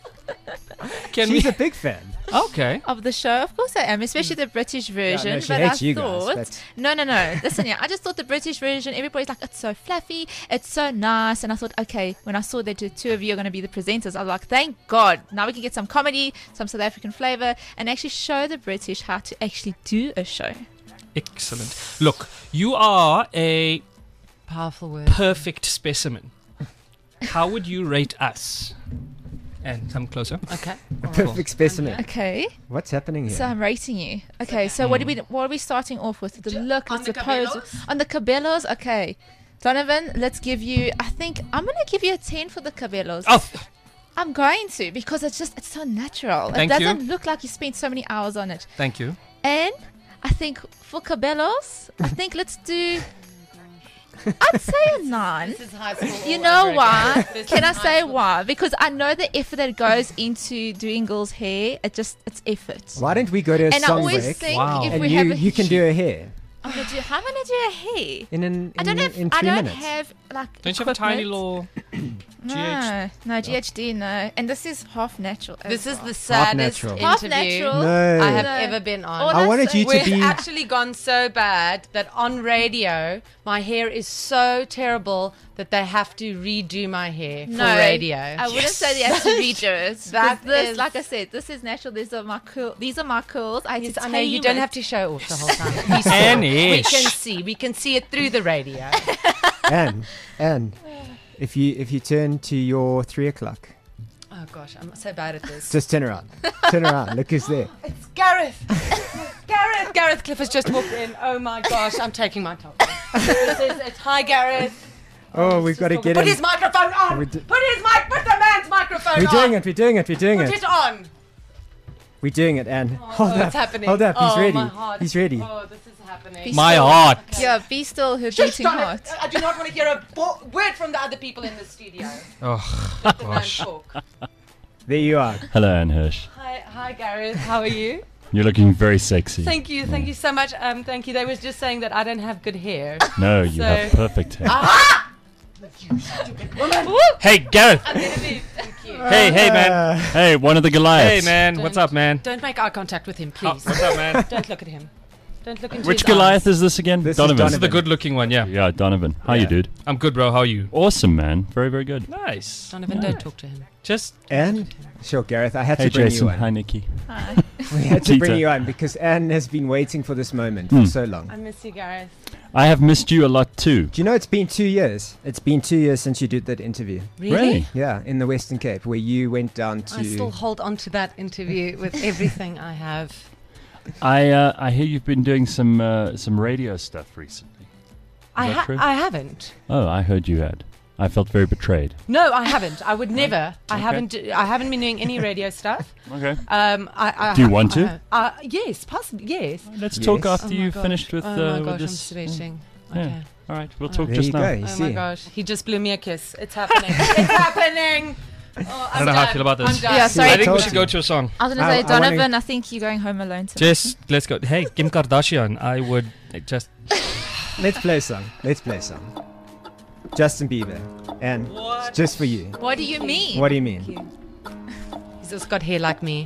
Can She's we? a big fan. Okay. Of the show, of course I am, especially the British version. no, she but hates I you guys, thought, but- no, no, no. Listen, yeah, I just thought the British version. Everybody's like, it's so fluffy, it's so nice, and I thought, okay, when I saw that the two of you are going to be the presenters, I was like, thank God, now we can get some comedy, some South African flavor, and actually show the British how to actually do a show. Excellent. Look, you are a Powerful word. perfect specimen. How would you rate us? And come closer. Okay. A perfect specimen. Okay, What's happening here? so I'm rating you. Okay, so what are we what are we starting off with? The look, on let's the suppose cabellos? on the cabellos. Okay, Donovan, let's give you. I think I'm gonna give you a ten for the cabellos. Oh, I'm going to because it's just it's so natural. Thank it you. doesn't look like you spent so many hours on it. thank you. And I think for cabellos, I think let's do. I'd say a nine. This is high school. You all know over why? again. This Can is I high say school. why? Because I know the effort that goes into doing girls' hair. It just it's effort. Why don't we go to a And I song always break? think Wow. if and we you, have a you can do her hair I'm gonna do. How am I gonna do a hair? in an in, I don't have. in I three don't minutes. have like. Don't you have a tiny equipment. little G H? No, no G H D, no. And this is half natural. as This is well. the saddest natural. interview half natural. No. I have No. ever been on. Oh, I that's wanted so- you to We've be. actually gone so bad that on radio, my hair is so terrible that they have to redo my hair for No, radio. I wouldn't say they have to redo it. That That this, is- like I said, this is natural. These are my curl. These are my curls. I, had Yes, to I know you tame don't it. have to show off the whole time. We, saw. Anish. we can see. We can see it through the radio. and and if you if you turn to your three o'clock, Oh gosh, I'm so bad at this. just turn around. Turn around. Look who's there. It's Gareth. Gareth. Gareth Cliff has just walked in. Oh my gosh, I'm taking my top off. This is, it's hi Gareth. Oh, we've got to get Put him. his microphone on. We do- Put his mic. Put the man's microphone We're on. doing it. We're doing it. We're doing Put it. it on. We're doing it, Anne. Hold oh, up. it's happening. Hold up. He's oh, ready. My heart. He's ready. Oh, this is happening. Be My still. heart. Yeah, be still her Shush, beating darling. heart. I do not want to hear a bo- word from the other people in the studio. Oh, Let the man gosh. talk. There you are. Hello, Anne Hirsch. Hi, hi, Gareth. How are you? You're looking very sexy. Thank you, thank you so much. Um, thank you. They was just saying that I don't have good hair. No, you So- have perfect hair. Hey, Gareth. I'm gonna leave. Thank you. Hey, hey, man. Hey, one of the Goliaths. Hey, man. What's up, man? Don't make eye contact with him, Oh, please. what's up, man? Don't look at him. Don't look into Which his Goliath eyes. is this again? This is Donovan. This is the good-looking one, yeah. Yeah, Donovan. How you, Yeah. dude? I'm good, bro. How are you? Awesome, man. Very, very good. Nice. Donovan, don't talk to him. Just Anne? Sure, Gareth. I had Hey, to bring Jason. you on. Hi, Nikki. Hi. We had to bring Tita. you on because Anne has been waiting for this moment Hmm. for so long. I miss you, Gareth. I have missed you a lot too. Do you know it's been two years? It's been two years since you did that interview. Really? Yeah, in the Western Cape, where you went down to. I still hold on to that interview with everything I have. I uh, I hear you've been doing some uh, some radio stuff recently. I, that ha- true? I haven't. Oh, I heard you had. I felt very betrayed. No, I haven't. I would never. I Okay. haven't. do- I haven't been doing any radio stuff. Okay. Um, I, I Do you ha- want I to? ha- Uh, yes, possibly. Yes. Let's Yes. talk after Oh my you've gosh. finished with, Oh uh, my with gosh, I'm this. sweating. Yeah. Okay. All right, we'll Oh. talk There just you now. go. You Oh see. my gosh, he just blew me a kiss. It's happening. It's happening. Oh, I don't know how I feel about this. I'm done. Yeah, sorry. I think we told should you. go to a song. I was going I- to say, I wanna- Donovan, I think you're going home alone tonight. Just let's go. Hey, Kim Kardashian. I would uh, just. Let's play a song. Let's play a song. Justin Bieber. And it's just for you. What do you mean? What do you mean? He's just got hair like me.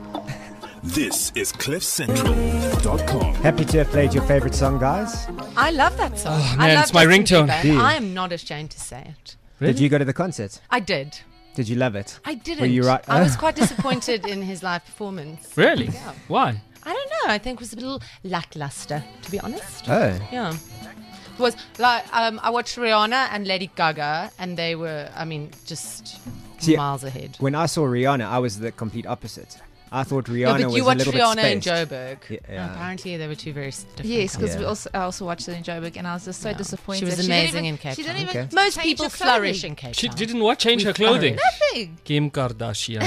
This is cliff central dot com. Happy to have played your favorite song, guys. I love that song. Oh, I man, love it's my Justin ringtone. Bieber. Do you? I am not ashamed to say it. Did you go to the concert? I did. Did you love it? I didn't. Were you right? I was quite disappointed in his live performance. Really? Yeah. Why? I don't know. I think it was a little lackluster, to be honest. Oh. Yeah. It was like um, I watched Rihanna and Lady Gaga, and they were, I mean, just See, miles ahead. When I saw Rihanna, I was the complete opposite. I thought Yeah, Rihanna but was you a watched little Rihanna bit in spaced. Joburg. Yeah, yeah. Apparently, they were two very s- different. Yes, because we companies. also I also watched it in Joburg, and I was just so Yeah. disappointed. She was didn't amazing even- in Cape She didn't Town. even Okay. Most change people her clothing. flourish in Cape She Town. didn't what? Change We her clothing. flourish. Nothing. Kim Kardashian.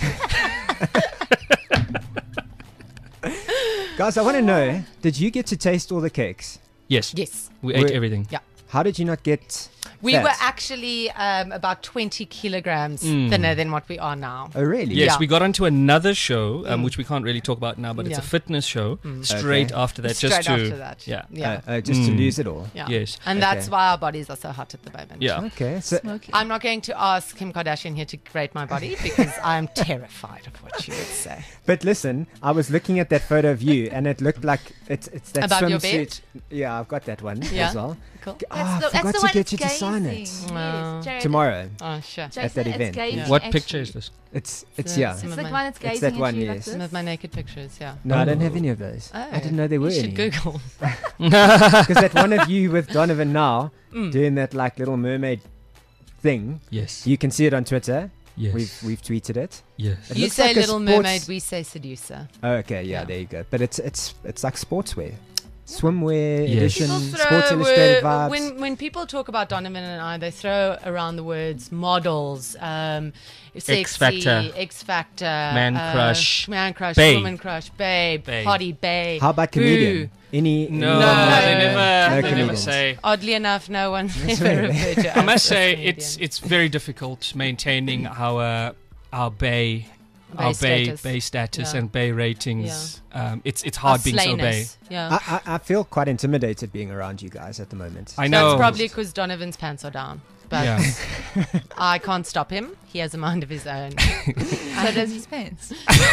Guys, I want to know, did you get to taste all the cakes? Yes. Yes. We ate Were- everything. Yeah. How did you not get We fat? were actually um, about twenty kilograms Mm. thinner than what we are now. Oh, really? Yes, Yeah. we got onto another show, um, Mm. which we can't really talk about now, but it's a Yeah. fitness show. Mm. Straight Okay. after that, Straight just to after that. yeah, Yeah. Uh, uh, just to Mm. lose it all. yeah. yes, And that's Okay. why our bodies are so hot at the moment. yeah. Okay. So, Smoky. I'm not going to ask Kim Kardashian here to rate my body because I'm terrified of what she would say. but listen, I was looking at that photo of you, and it looked like it's it's that Above your swimsuit. Yeah, I've got that one Yeah. as well. Cool. Oh, I forgot to get you to sign it Oh. Yes, Jared, tomorrow. Oh, sure. Jason, at that it's event. gazing Yeah. What at picture you. is this? It's it's So yeah. some It's of the my- one that's It's gazing that one, at you yes. like Some this. of my naked pictures, yeah. No, I don't have Oh. any of those. Oh, I didn't know there were you any. should Google. Because that one of you with Donovan now Mm. doing that like little mermaid thing, Yes, you can see it on Twitter. yes, We've we've tweeted it. yes. It You looks say like a Little sports- Mermaid, we say Seducer. Oh, okay, yeah, Yeah. there you go. But it's it's it's like sportswear, swimwear Yes. edition, People Sports throw Illustrated word- vibes. when when people talk about Donovan and I, they throw around the words models, um, sexy, Factor. X Factor, Man uh, crush. man crush, Bae. woman crush, babe, Bae. hottie, bae. How about boo. comedian? Any No, No. they never, No they never comedians. say. Oddly enough, no one That's ever right. referred to. I us must as say, comedian. it's it's very difficult maintaining our our bay. Bae Our bay, status. bay status Yeah. and bay ratings. Um, it's it's Our hard being so bay. slayness. Yeah. I, I I feel quite intimidated being around you guys at the moment. I know. That's probably because Donovan's pants are down. But Yeah. I can't stop him. He has a mind of his own. So does his pants.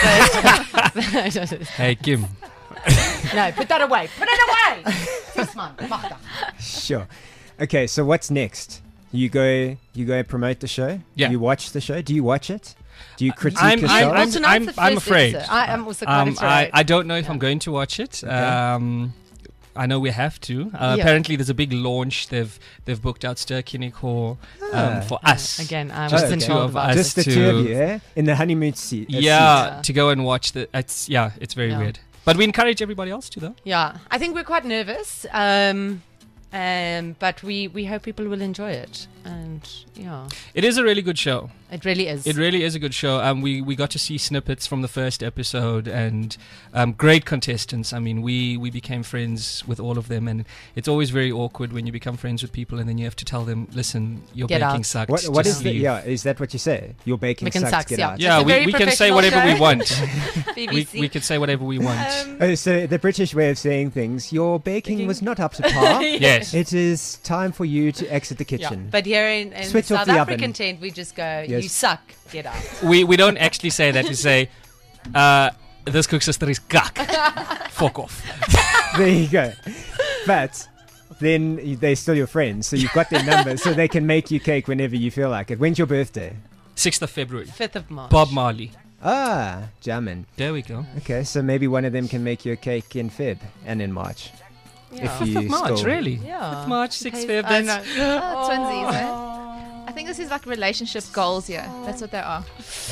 Hey Kim. No, put that away. Put it away. Sis man, mag dat. Sure. Okay, so what's next? You go you go promote the show? Yeah. You watch the show? Do you watch it? Do you critique I'm- yourself? I'm- Well, I'm- tonight's the I'm first afraid. episode. I am also quite Um, I, afraid. I don't know if Yeah. I'm going to watch it. Okay. Um, I know we have to. Uh, Yeah. Apparently, there's a big launch. They've they've booked out Sturkinik Hall um, Ah. for us. Again, I Just was the okay. two told of about us. it. Just the to- two of you, eh? In the honeymoon seat. uh, Yeah, Yeah. to go and watch the. It's yeah, it's very Yeah. weird. But we encourage everybody else to though. Yeah, I think we're quite nervous. Um, Um, but we, we hope people will enjoy it. And yeah, It is a really good show. it really is. It really is a good show. Um, we, we got to see snippets from the first episode and um, great contestants. I mean, we, we became friends with all of them, and it's always very awkward when you become friends with people and then you have to tell them, listen, your Get baking out. sucks. What, what just is the, leave." yeah, is that what you say? Your baking, Baking sucks, sucks, get yeah. out. Yeah, It's a we, very we can say professional whatever we show. want. B B we, C. we can say whatever we want. Um, Oh, so the British way of saying things, your baking, Baking. was not up to par. Yes. It is time for you to exit the kitchen. but here in, in Switch off South the African oven. tent, we just go, Yes. you suck, get out. we we don't actually say that. We say, uh, this cook sister is cuck. Fuck off. There you go. But then y- they're still your friends, so you've got their number, so they can make you cake whenever you feel like it. When's your birthday? sixth of February. fifth of March. Bob Marley. Ah, jamming. There we go. Okay, so maybe one of them can make you a cake in Feb and in March. Yeah. If fifth you of March, still- really? Yeah. fifth March, sixth Okay, Feb. I That's, know. Oh, twinsies, eh? I think this is like relationship goals here. That's what they are.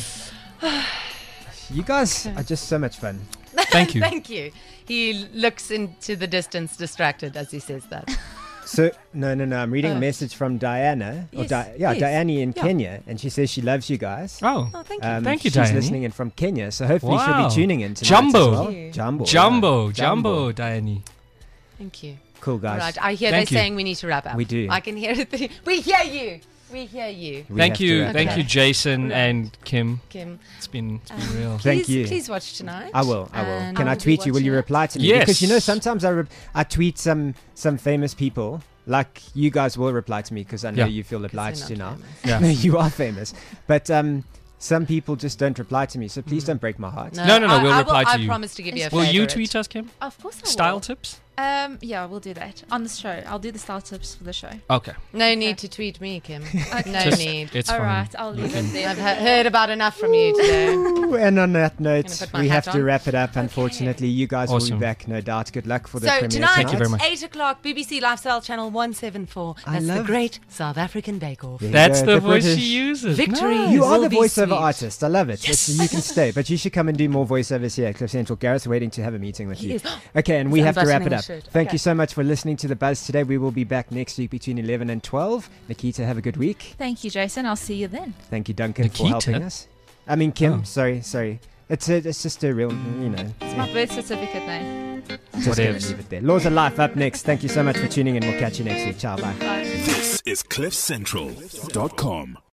You guys are just so much fun. thank you. Thank you. He looks into the distance distracted as he says that. So, no, no, no, I'm reading a Oh. message from Diana. Or Yes, Di- yeah, yes, Diane in yeah. Kenya, and she says she loves you guys. Oh, Oh, thank you. Um, Thank you, she's Diane. listening in from Kenya, so hopefully she'll Wow. be tuning in tonight Jumbo. as well. Thank you. Jumbo. Jumbo, yeah. Jumbo, Diane. Thank you. Cool, All guys. right. I hear Thank they're you. saying we need to wrap up. We do. I can hear it. We hear you. We hear you. We Thank have to you, wrap thank it you, up. Jason and Kim. Kim. It's been, it's been Um, real. Thank please, you. Please watch tonight. I will. I will. And Can I will be tweet you? Will you watching it. reply to me? Yes. Because you know sometimes I re- I tweet some some famous people. Like you guys will reply to me because I know Yeah. you feel 'Cause they're obliged not to now. famous. Yeah. No, you are famous, but um, some people just don't reply to me. So please Mm. don't break my heart. No, no, no, I, we'll I reply will, to I you. promise to give you a Will you favorite. tweet us, Kim? Of course I Style will. tips? Um, yeah, we'll do that on the show. I'll do the style tips for the show. Okay. No need to tweet me, Kim. No Just- need. It's All fine. right, I'll leave it there. I've he- heard about enough from you today. Ooh, and on that note, put my we have hat to on. wrap it up. Unfortunately, you guys will Awesome. be back, no doubt. Good luck for the So premiere tonight, Thank you very much. eight o'clock, B B C Lifestyle Channel one seventy-four. I That's the love- Great South African Bake Off. There you That's go, the, voice British. she uses. Victory. Nice. You are will the be voiceover sweet. artist. I love it. It's, you can stay, but you should come and do more voiceovers here at Cliff Central. Gareth's waiting to have a meeting with He you. is. Okay, and we He's have to wrap it unbuttoning up. his shirt. Thank Okay. you so much for listening to The Buzz today. We will be back next week between eleven and twelve. Nikita, have a good week. Thank you, Jason. I'll see you then. Thank you, Duncan, for Nikita? helping us. I mean, Kim. Oh. Sorry, sorry. It's a, it's just a real, you know. It's my birth certificate name. Just gonna Whatevs. leave it there. Laws of Life up next. Thank you so much for tuning in. We'll catch you next week. Ciao, bye. Bye. This is cliff central dot com.